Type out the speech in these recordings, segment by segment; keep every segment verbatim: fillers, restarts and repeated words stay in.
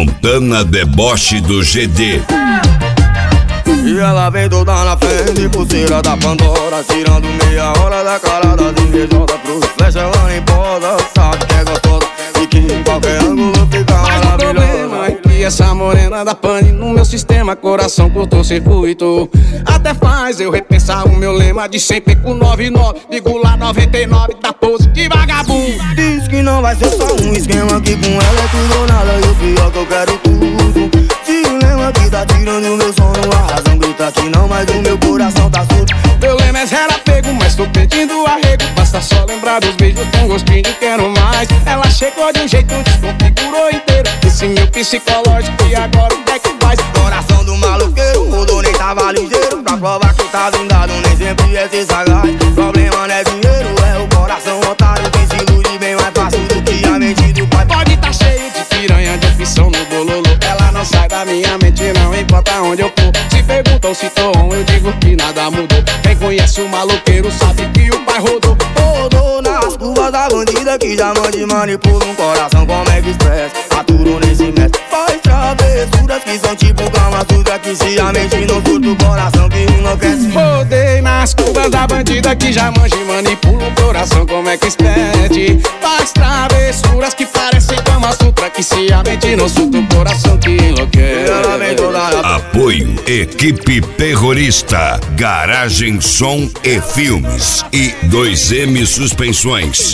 Montana Deboche do G D. E ela vem toda na frente, pulseira da Pandora, tirando meia hora da cara das invejosas. Pro flecha ela nem posa, sabe que é gostosa e que em qualquer ângulo fica mas maravilhosa. o problema é que essa morena da pane no meu sistema, coração cortou circuito. Até faz eu repensar o meu lema de sempre com noventa e nove vírgula noventa e nove da pose de vagabundo. Diz que não vai ser só um esquema, que com ela é tudo ou nada, e o pior que eu quero tudo. Dilema que tá tirando meu sono, a razão grita que não, mas o meu coração tá surdo. Meu lema é zero apego, mas tô pedindo arrego. Basta só lembrar dos beijos com gostinho de quero mais. Ela chegou de um jeito, desconfigurou inteiro esse meu psicológico, e agora o que é que faz? Coração do maloqueiro, mudou, nem tava ligeiro. Pra provar que tá vingado, nem sempre é ser sagaz. Problema não é dinheiro, é o coração otário, que se ilude bem mais fácil do que a mente do pai. Pode tá cheio de piranha, de opção no bololô. Ela não sai da minha mente, não importa onde eu for. Se perguntam se tô on, eu digo que nada mudou. Quem conhece o maloqueiro sabe que o pai rodou. Rodou nas curvas da bandida, que já mande manipula um coração como é que expressa. Aturo nesse mestre, faz travessuras que são tipo Kama Sutra, que se a mente não surta o coração que enlouquece. Rodei nas curvas da bandida, que já manja e manipula o coração como é que expede. Faz travessuras que parecem Kama Sutra, que se a mente não surta o coração que enlouquece. Ela vem toda na... Apoio Equipe Terrorista, Garagem Som e Filmes e dois M Suspensões.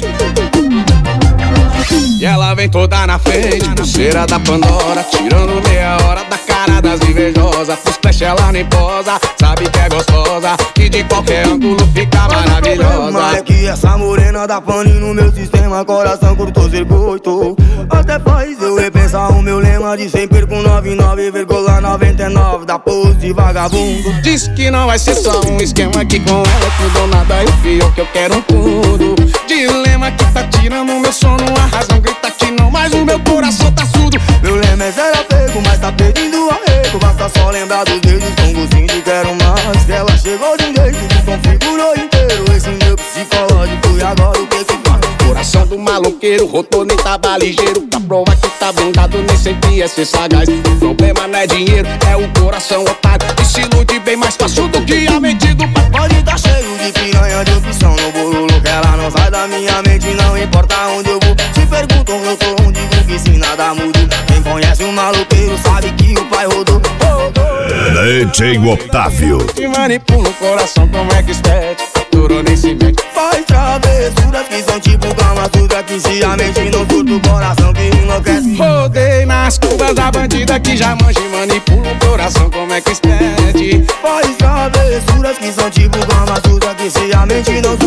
E ela vem toda na frente, pulseira da Pandora, tirando meia hora da cara das invejosas. Pros flash ela nem posa, sabe que é gostosa e de qualquer ângulo fica maravilhosa. Mas é que essa morena da pane no meu sistema, coração cortou circuito. Até faz eu repensar o meu lema de sempre com noventa e nove vírgula noventa e nove da pose de vagabundo. Diz que não vai ser só um esquema, que com ela é tudo ou nada, e o pior que eu quero tudo. Dilema que tá tirando meu sono, a razão grita que não, mas o meu coração tá surdo. Meu lema é zero apego, mas tá pedindo arrego. Basta só lembrar dos dedos com gostinho de quero mais. Que ela chegou de um jeito que configurou inteiro esse meu psicológico, e agora o que que faz? Coração do maloqueiro, rodou, nem tava ligeiro. Pra provar que tá blindado, nem sempre é ser sagaz. O problema não é dinheiro, é o coração otário, que se ilude bem mais fácil do que a mente do pai. Pode tá cheio de piranha, de opção no bololo, que ela não sai da minha mente, não importa onde eu vou. Se perguntam eu sou um, digo que se nada muda. Quem conhece o maloqueiro sabe que o pai rodou. D J Otávio. Te manipula o coração como é que expede, durou nem se mete. Faz travessuras que são tipo Kama Sutra, que se a mente não surta o coração que enlouquece. Rodei nas curvas da bandida, que já manja e manipula o coração como é que expede. Faz travessuras que são tipo Kama Sutra, que se a mente não surta